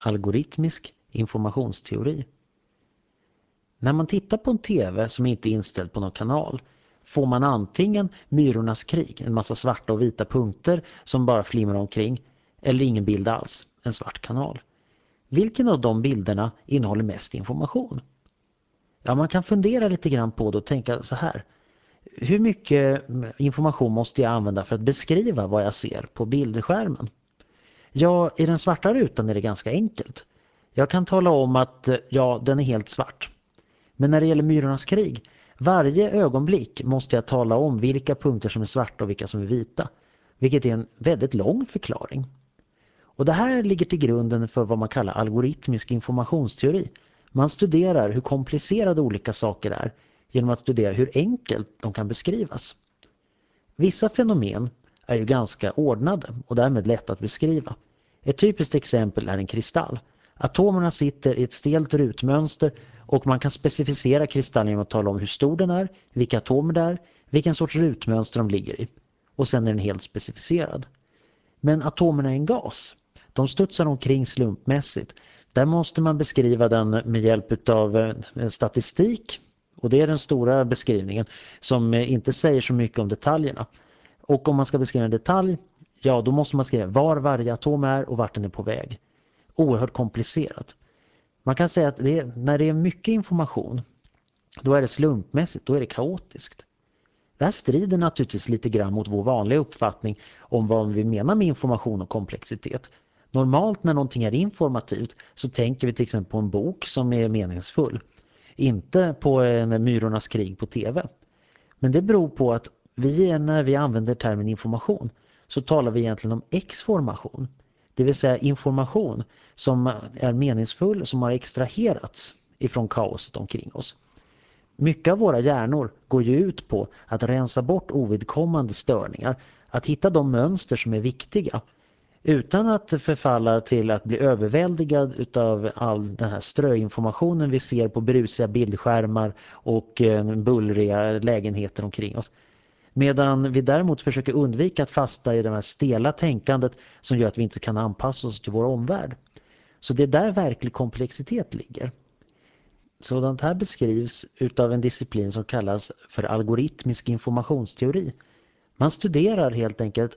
algoritmisk informationsteori. När man tittar på en tv som inte är inställd på någon kanal får man antingen Myrornas krig, en massa svarta och vita punkter som bara flimrar omkring, eller ingen bild alls, en svart kanal. Vilken av de bilderna innehåller mest information? Ja, man kan fundera lite grann på det och tänka så här. Hur mycket information måste jag använda för att beskriva vad jag ser på bildskärmen? Ja, i den svarta rutan är det ganska enkelt. Jag kan tala om att den är helt svart. Men när det gäller Myrornas krig, varje ögonblick måste jag tala om vilka punkter som är svarta och vilka som är vita. Vilket är en väldigt lång förklaring. Och det här ligger till grunden för vad man kallar algoritmisk informationsteori. Man studerar hur komplicerade olika saker är genom att studera hur enkelt de kan beskrivas. Vissa fenomen är ju ganska ordnade och därmed lätt att beskriva. Ett typiskt exempel är en kristall. Atomerna sitter i ett stelt rutmönster och man kan specificera kristallen genom att tala om hur stor den är, vilka atomer det är, vilken sorts rutmönster de ligger i. Och sen är den helt specificerad. Men atomerna är en gas. De studsar omkring slumpmässigt. Där måste man beskriva den med hjälp av statistik. Och det är den stora beskrivningen som inte säger så mycket om detaljerna. Och om man ska beskriva en detalj, ja då måste man skriva var varje atom är och vart den är på väg. Oerhört komplicerat. Man kan säga att när det är mycket information, då är det slumpmässigt, då är det kaotiskt. Det här strider naturligtvis lite grann mot vår vanliga uppfattning om vad vi menar med information och komplexitet. Normalt när någonting är informativt så tänker vi till exempel på en bok som är meningsfull. Inte på en Myrornas krig på tv. Men det beror på att när vi använder termen information så talar vi egentligen om exformation. Det vill säga information som är meningsfull, som har extraherats ifrån kaoset omkring oss. Mycket av våra hjärnor går ju ut på att rensa bort ovidkommande störningar, att hitta de mönster som är viktiga, utan att förfalla till att bli överväldigad utav all den här ströinformationen vi ser på brusiga bildskärmar och bullriga lägenheter omkring oss. Medan vi däremot försöker undvika att fasta i det här stela tänkandet som gör att vi inte kan anpassa oss till vår omvärld. Så det är där verklig komplexitet ligger. Sådant här beskrivs utav en disciplin som kallas för algoritmisk informationsteori. Man studerar helt enkelt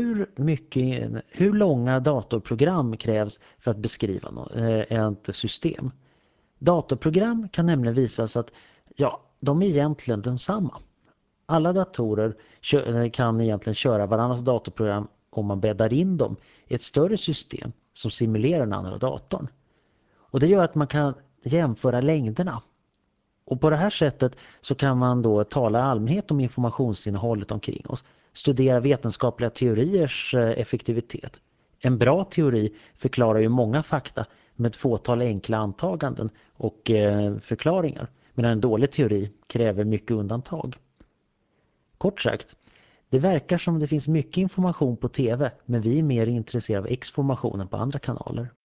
hur långa datorprogram krävs för att beskriva ett system. Datorprogram kan nämligen visas att de är egentligen densamma. Alla datorer kan egentligen köra varandras datorprogram om man bäddar in dem i ett större system som simulerar den andra datorn. Och det gör att man kan jämföra längderna. Och på det här sättet så kan man då tala i allmänhet om informationsinnehållet omkring oss. Studera vetenskapliga teoriers effektivitet. En bra teori förklarar ju många fakta med ett fåtal enkla antaganden och förklaringar. Medan en dålig teori kräver mycket undantag. Kort sagt, det verkar som det finns mycket information på tv, men vi är mer intresserade av exformationen på andra kanaler.